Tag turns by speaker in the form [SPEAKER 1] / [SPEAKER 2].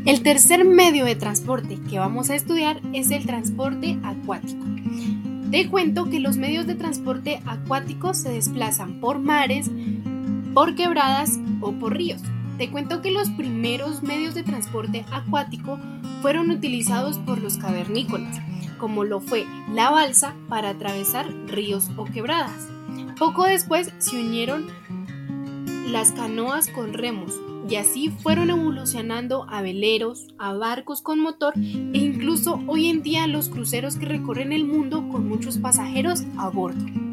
[SPEAKER 1] El tercer medio de transporte que vamos a estudiar es el transporte acuático. Te cuento que los medios de transporte acuáticos se desplazan por mares, por quebradas o por ríos. Te cuento que los primeros medios de transporte acuático fueron utilizados por los cavernícolas, como lo fue la balsa para atravesar ríos o quebradas. Poco después se unieron las canoas con remos y así fueron evolucionando a veleros, a barcos con motor e incluso hoy en día los cruceros que recorren el mundo con muchos pasajeros a bordo.